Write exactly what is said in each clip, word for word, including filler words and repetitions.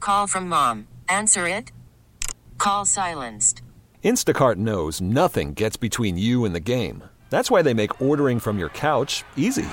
Call from mom. Answer it. Call silenced. Instacart knows nothing gets between you and the game. That's why they make ordering from your couch easy.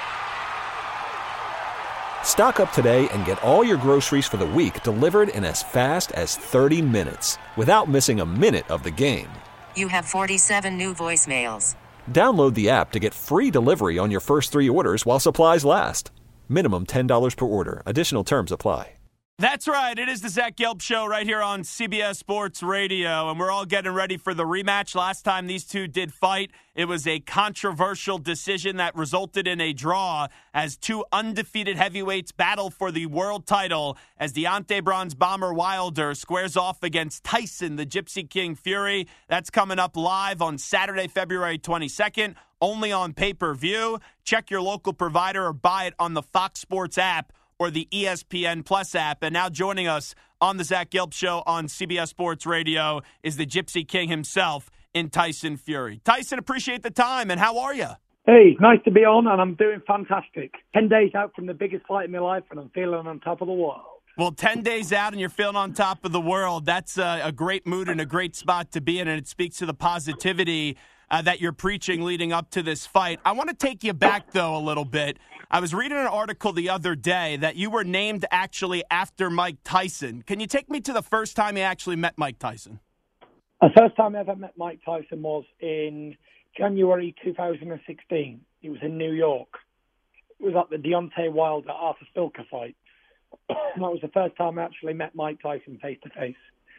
Stock up today and get all your groceries for the week delivered in as fast as thirty minutes without missing a minute of the game. You have forty-seven new voicemails. Download the app to get free delivery on your first three orders while supplies last. Minimum ten dollars per order. Additional terms apply. That's right. It is the Zach Gelb Show right here on C B S Sports Radio, and we're all getting ready for the rematch. Last time these two did fight, it was a controversial decision that resulted in a draw as two undefeated heavyweights battle for the world title as Deontay Bronze Bomber Wilder squares off against Tyson, the Gypsy King Fury. That's coming up live on Saturday, February twenty-second, only on pay-per-view. Check your local provider or buy it on the Fox Sports app or the E S P N Plus app. And now joining us on the Zach Gelb Show on C B S Sports Radio is the Gypsy King himself in Tyson Fury. Tyson, appreciate the time, and how are you? Hey, nice to be on, and I'm doing fantastic. Ten days out from the biggest fight in my life, and I'm feeling on top of the world. Well, ten days out and you're feeling on top of the world. That's a, a great mood and a great spot to be in, and it speaks to the positivity uh, that you're preaching leading up to this fight. I want to take you back, though, a little bit. I was reading an article the other day that you were named actually after Mike Tyson. Can you take me to the first time you actually met Mike Tyson? The first time I ever met Mike Tyson was in January two thousand sixteen. It was in New York. It was at the Deontay Wilder Arthur Spilker fight. That was the first time I actually met Mike Tyson face to face.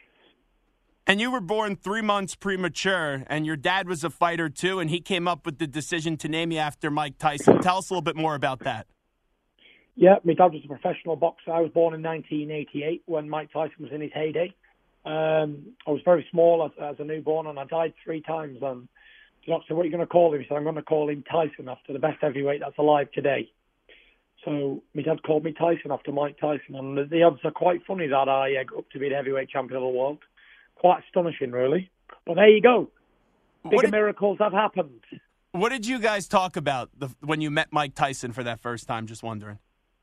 And you were born three months premature, and your dad was a fighter too, and he came up with the decision to name you after Mike Tyson. Tell us a little bit more about that. Yeah, my dad was a professional boxer. I was born in nineteen eighty-eight when Mike Tyson was in his heyday. Um, I was very small as, as a newborn, and I died three times. And the doctor said, "What are you going to call him?" He said, "I'm going to call him Tyson after the best heavyweight that's alive today." So my dad called me Tyson after Mike Tyson, and the, the odds are quite funny that I uh, grew up to be the heavyweight champion of the world. Quite astonishing, really. But there you go. Bigger did, miracles have happened. What did you guys talk about the, when you met Mike Tyson for that first time? Just wondering.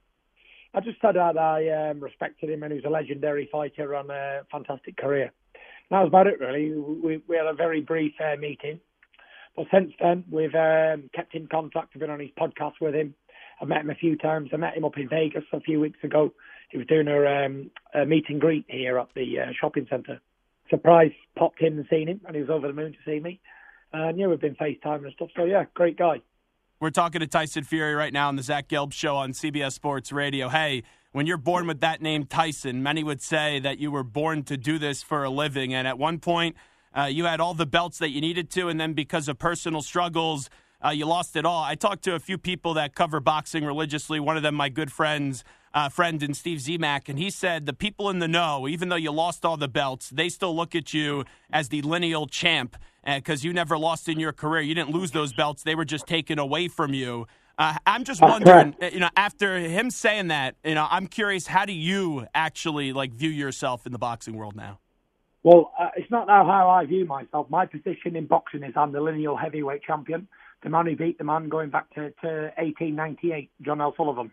I just said that I um, respected him, and he was a legendary fighter and a fantastic career. And that was about it, really. We, we had a very brief uh, meeting. But since then, we've um, kept in contact. I've been on his podcast with him. I met him a few times. I met him up in Vegas a few weeks ago. He was doing a, um, a meet and greet here at the uh, shopping centre. Surprise, popped in and seen him, and he was over the moon to see me. And yeah, we've been FaceTime and stuff. So yeah, great guy. We're talking to Tyson Fury right now on the Zach Gelb Show on C B S Sports Radio. Hey, when you're born with that name Tyson, many would say that you were born to do this for a living. And at one point, uh, you had all the belts that you needed to, and then because of personal struggles, uh, you lost it all. I talked to a few people that cover boxing religiously. One of them, my good friends, uh, friend in Steve Zemak, and he said the people in the know, even though you lost all the belts, they still look at you as the lineal champ because uh, you never lost in your career. You didn't lose those belts. They were just taken away from you. Uh, I'm just wondering, you know, after him saying that, you know, I'm curious, how do you actually, like, view yourself in the boxing world now? Well, uh, it's not now how I view myself. My position in boxing is I'm the lineal heavyweight champion, the man who beat the man going back to, to eighteen ninety-eight, John L. Sullivan.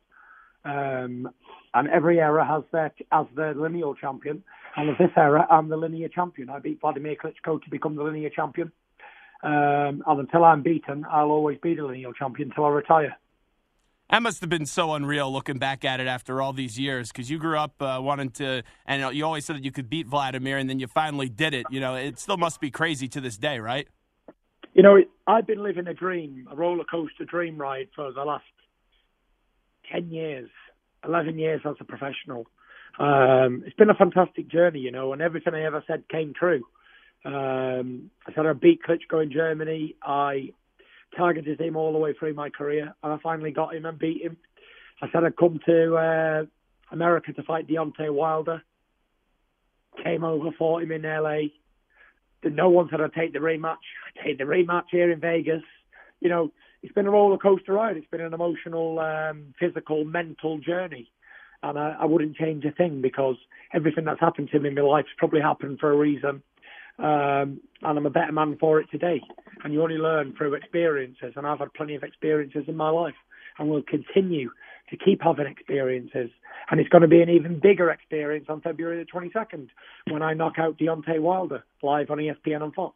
Um, and every era has their, as the lineal champion. And of this era, I'm the linear champion. I beat Vladimir Klitschko to become the linear champion. Um, and until I'm beaten, I'll always be the lineal champion until I retire. That must have been so unreal looking back at it after all these years, because you grew up uh, wanting to, and you always said that you could beat Vladimir, and then you finally did it. You know, it still must be crazy to this day, right? You know, I've been living a dream, a roller coaster dream ride for the last ten years, eleven years as a professional. Um, it's been a fantastic journey, you know, and everything I ever said came true. Um, I said I beat Klitschko in Germany. I targeted him all the way through my career, and I finally got him and beat him. I said I'd come to uh, America to fight Deontay Wilder. Came over, fought him in L A. No one said I'd take the rematch. I take the rematch here in Vegas. You know, it's been a roller coaster ride. It's been an emotional, um, physical, mental journey. And I, I wouldn't change a thing because everything that's happened to me in my life has probably happened for a reason. Um, and I'm a better man for it today. And you only learn through experiences. And I've had plenty of experiences in my life and will continue to keep having experiences. And it's going to be an even bigger experience on February the twenty-second when I knock out Deontay Wilder live on E S P N and Fox.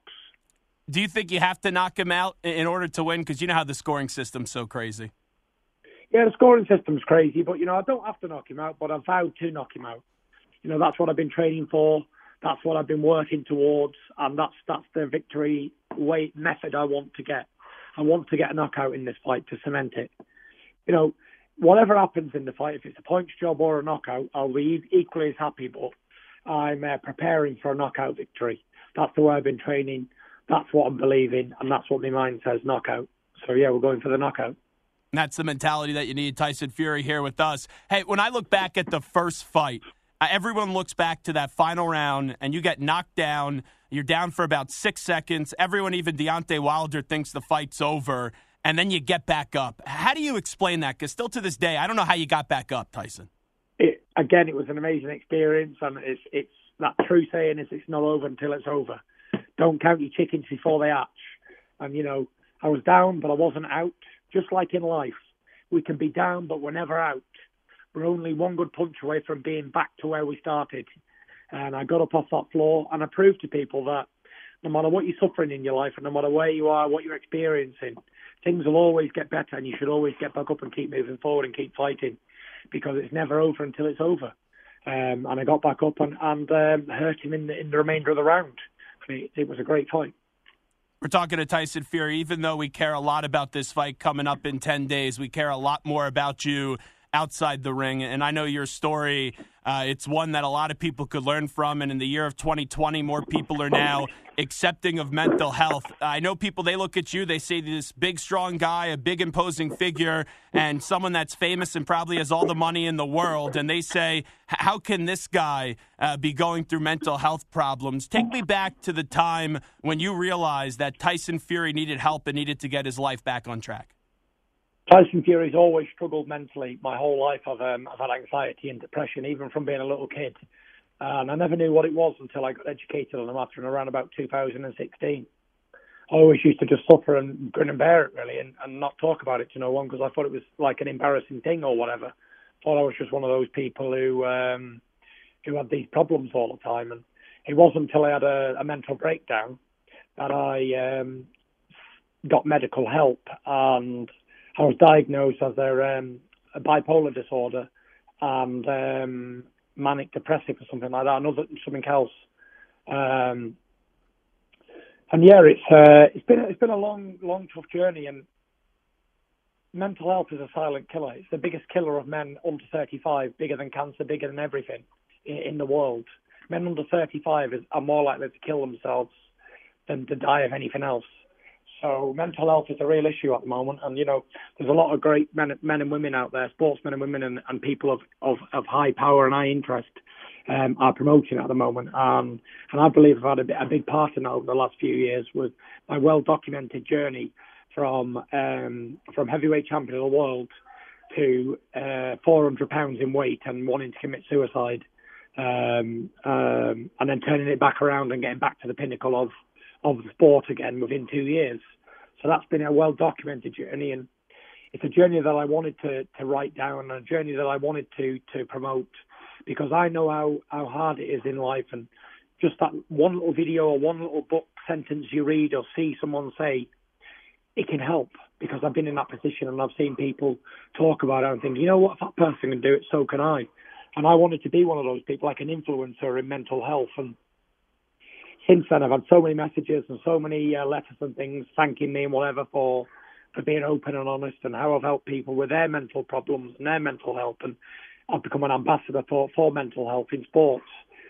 Do you think you have to knock him out in order to win? Because you know how the scoring system's so crazy. Yeah, the scoring system's crazy, but, you know, I don't have to knock him out, but I vowed to knock him out. You know, that's what I've been training for. That's what I've been working towards, and that's that's the victory way method I want to get. I want to get a knockout in this fight to cement it. You know, whatever happens in the fight, if it's a points job or a knockout, I'll be equally as happy, but I'm uh, preparing for a knockout victory. That's the way I've been training. That's what I'm believing, and that's what my mind says, knockout. So, yeah, we're going for the knockout. And that's the mentality that you need. Tyson Fury here with us. Hey, when I look back at the first fight, uh, everyone looks back to that final round, and you get knocked down. You're down for about six seconds. Everyone, even Deontay Wilder, thinks the fight's over, and then you get back up. How do you explain that? Because still to this day, I don't know how you got back up, Tyson. It, again, it was an amazing experience, and it's, it's that true saying is it's not over until it's over. Don't count your chickens before they hatch. And, you know, I was down, but I wasn't out. Just like in life, we can be down, but we're never out. We're only one good punch away from being back to where we started. And I got up off that floor, and I proved to people that no matter what you're suffering in your life, and no matter where you are, what you're experiencing, things will always get better, and you should always get back up and keep moving forward and keep fighting, because it's never over until it's over. Um, and I got back up and, and um, hurt him in the, in the remainder of the round. It, it was a great fight. We're talking to Tyson Fury. Even though we care a lot about this fight coming up in ten days, we care a lot more about you outside the ring. And I know your story, uh, it's one that a lot of people could learn from. And in the year of twenty twenty, more people are now accepting of mental health. I know people, they look at you, they see this big, strong guy, a big, imposing figure, and someone that's famous and probably has all the money in the world. And they say, how can this guy uh, be going through mental health problems? Take me back to the time when you realized that Tyson Fury needed help and needed to get his life back on track. Tyson Fury's always struggled mentally. My whole life I've, um, I've had anxiety and depression, even from being a little kid. And I never knew what it was until I got educated on them after and around about two thousand sixteen. I always used to just suffer and grin and bear it, really, and, and not talk about it to no one because I thought it was like an embarrassing thing or whatever. I thought I was just one of those people who um, who had these problems all the time. And it wasn't until I had a, a mental breakdown that I um, got medical help, and I was diagnosed as a, um, a bipolar disorder and um, manic depressive or something like that, another something else. Um, and yeah, it's uh, it's been it's been a long, long, tough journey. And mental health is a silent killer. It's the biggest killer of men under thirty-five, bigger than cancer, bigger than everything in, in the world. Men under thirty-five is, are more likely to kill themselves than to die of anything else. So mental health is a real issue at the moment, and you know there's a lot of great men, men and women out there, sportsmen and women, and, and people of, of, of high power and high interest um, are promoting it at the moment. Um, and I believe I've had a, a big part in that over the last few years with my well-documented journey from um, from heavyweight champion of the world to uh, four hundred pounds in weight and wanting to commit suicide, um, um, and then turning it back around and getting back to the pinnacle of of the sport again within two years. So that's been a well-documented journey, and it's a journey that I wanted to, to write down, and a journey that I wanted to to promote, because I know how, how hard it is in life, and just that one little video or one little book sentence you read or see someone say, it can help, because I've been in that position and I've seen people talk about it and think, you know what, if that person can do it, so can I. And I wanted to be one of those people, like an influencer in mental health. And since then, I've had so many messages and so many uh, letters and things thanking me and whatever for for being open and honest, and how I've helped people with their mental problems and their mental health. And I've become an ambassador for, for mental health in sports.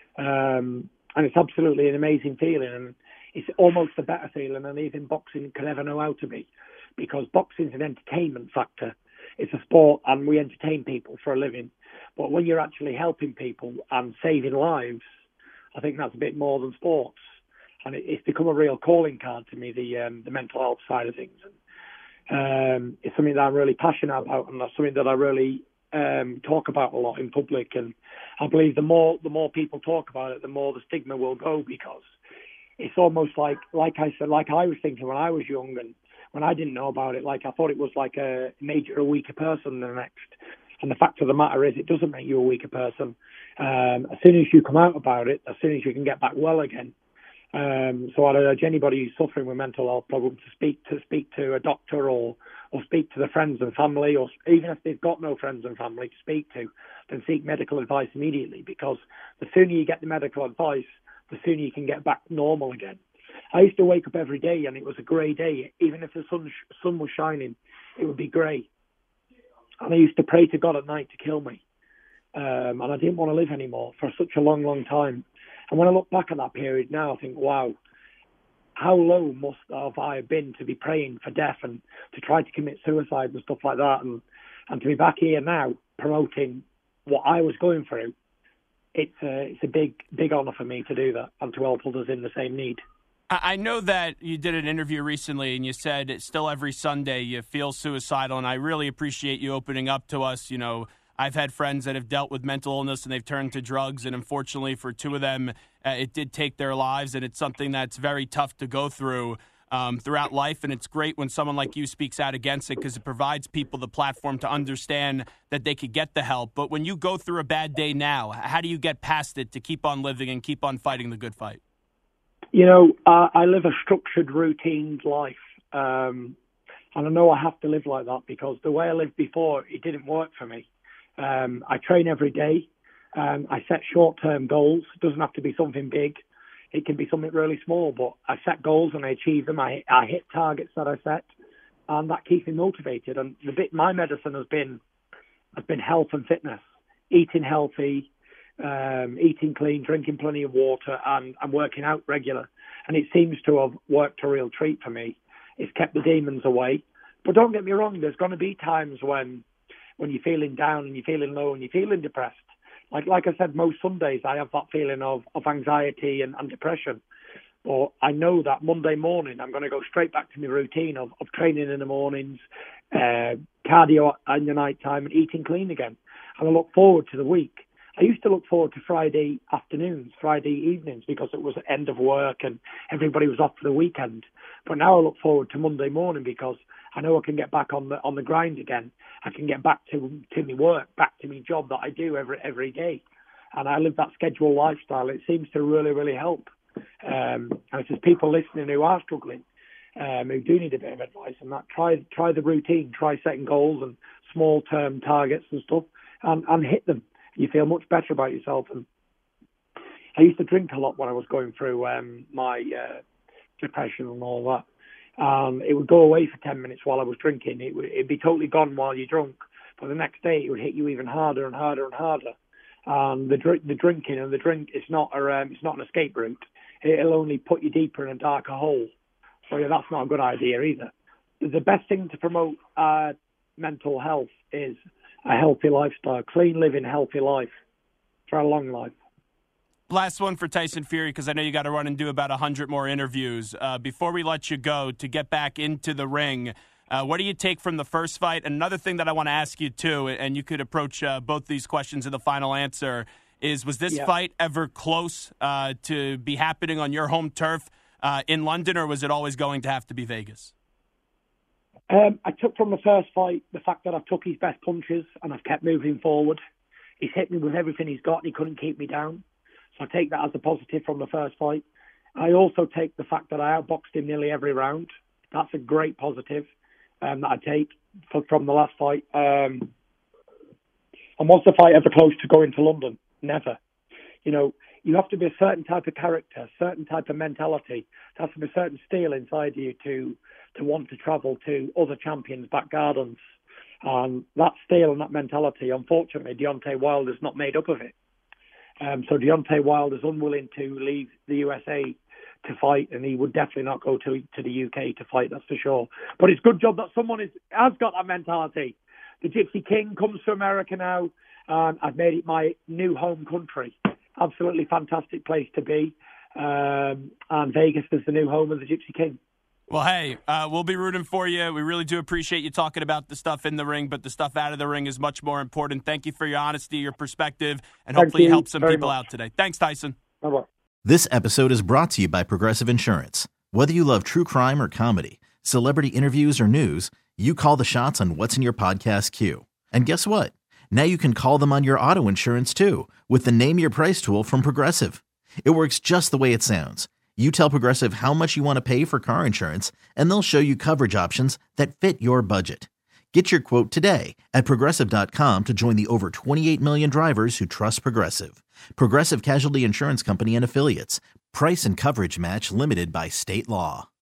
Um, and it's absolutely an amazing feeling. And it's almost a better feeling than even boxing could ever know how to be, because boxing's an entertainment factor. It's a sport and we entertain people for a living. But when you're actually helping people and saving lives, I think that's a bit more than sports, and it, it's become a real calling card to me, the um, the mental health side of things. And, um, it's something that I'm really passionate about, and that's something that I really um, talk about a lot in public. And I believe the more the more people talk about it, the more the stigma will go, because it's almost like, like I said, like I was thinking when I was young and when I didn't know about it, like I thought it was like a major, a weaker person than the next. And the fact of the matter is, it doesn't make you a weaker person. Um, as soon as you come out about it, as soon as you can get back well again. Um, so I'd urge anybody who's suffering with mental health problems to speak to speak to a doctor or or speak to the friends and family, or even if they've got no friends and family to speak to, then seek medical advice immediately, because the sooner you get the medical advice, the sooner you can get back normal again. I used to wake up every day and it was a grey day. Even if the sun sun was shining, it would be grey. And I used to pray to God at night to kill me. Um, and I didn't want to live anymore for such a long, long time. And when I look back at that period now, I think, wow, how low must have I been to be praying for death and to try to commit suicide and stuff like that. And, and to be back here now promoting what I was going through, it's a, it's a big, big honour for me to do that and to help others in the same need. I know that you did an interview recently and you said still every Sunday you feel suicidal, and I really appreciate you opening up to us. You know, I've had friends that have dealt with mental illness and they've turned to drugs, and unfortunately for two of them, uh, it did take their lives, and it's something that's very tough to go through um, throughout life, and it's great when someone like you speaks out against it because it provides people the platform to understand that they could get the help. But when you go through a bad day now, how do you get past it to keep on living and keep on fighting the good fight? You know, uh, I live a structured, routine life, um, and I know I have to live like that because the way I lived before, it didn't work for me. Um, I train every day. Um, I set short-term goals. It doesn't have to be something big. It can be something really small, but I set goals and I achieve them. I, I hit targets that I set, and that keeps me motivated. And the bit my medicine has been has been health and fitness, eating healthy, um, eating clean, drinking plenty of water, and, and working out regular. And it seems to have worked a real treat for me. It's kept the demons away. But don't get me wrong, there's going to be times when when you're feeling down and you're feeling low and you're feeling depressed. Like like I said, most Sundays I have that feeling of, of anxiety and, and depression. But I know that Monday morning I'm going to go straight back to my routine of, of training in the mornings, uh, cardio in the night time, and eating clean again. And I look forward to the week. I used to look forward to Friday afternoons, Friday evenings, because it was the end of work and everybody was off for the weekend. But now I look forward to Monday morning because I know I can get back on the on the grind again. I can get back to to my work, back to my job that I do every every day, and I live that scheduled lifestyle. It seems to really really help. Um, and if there's people listening who are struggling, um, who do need a bit of advice, and that try try the routine, try setting goals and small term targets and stuff, and, and hit them. You feel much better about yourself. And I used to drink a lot when I was going through um, my uh, depression and all that. Um, it would go away for ten minutes while I was drinking. It would it'd be totally gone while you're drunk. But the next day it would hit you even harder and harder and harder. Um, the dr- the drinking and the drink is not a um, it's not an escape route. It'll only put you deeper in a darker hole. So yeah, that's not a good idea either. The best thing to promote uh, mental health is a healthy lifestyle, clean living, healthy life for a long life. Last one for Tyson Fury, because I know you got to run and do about one hundred more interviews. Uh, before we let you go, to get back into the ring, uh, what do you take from the first fight? And another thing that I want to ask you, too, and you could approach uh, both these questions in the final answer, is was this yeah. fight ever close uh, to be happening on your home turf uh, in London, or was it always going to have to be Vegas? Um, I took from the first fight the fact that I've took his best punches and I've kept moving forward. He's hit me with everything he's got and he couldn't keep me down. So I take that as a positive from the first fight. I also take the fact that I outboxed him nearly every round. That's a great positive um, that I take for, from the last fight. Um, and was the fight ever close to going to London? Never. You know, you have to be a certain type of character, a certain type of mentality. There has to be a certain steel inside you to to want to travel to other champions' back gardens. And that steel and that mentality, unfortunately, Deontay Wilder's not made up of it. Um, so Deontay Wilder's unwilling to leave the U S A to fight, and he would definitely not go to to the U K to fight, that's for sure. But it's a good job that someone is, has got that mentality. The Gypsy King comes to America now, and I've made it my new home country. Absolutely fantastic place to be. Um, and Vegas is the new home of the Gypsy King. Well, hey, uh, we'll be rooting for you. We really do appreciate you talking about the stuff in the ring, but the stuff out of the ring is much more important. Thank you for your honesty, your perspective, and Thank hopefully you you help some very people much. out today. Thanks, Tyson. Bye-bye. This episode is brought to you by Progressive Insurance. Whether you love true crime or comedy, celebrity interviews or news, you call the shots on what's in your podcast queue. And guess what? Now you can call them on your auto insurance too with the Name Your Price tool from Progressive. It works just the way it sounds. You tell Progressive how much you want to pay for car insurance, and they'll show you coverage options that fit your budget. Get your quote today at Progressive dot com to join the over twenty-eight million drivers who trust Progressive. Progressive Casualty Insurance Company and Affiliates. Price and coverage match limited by state law.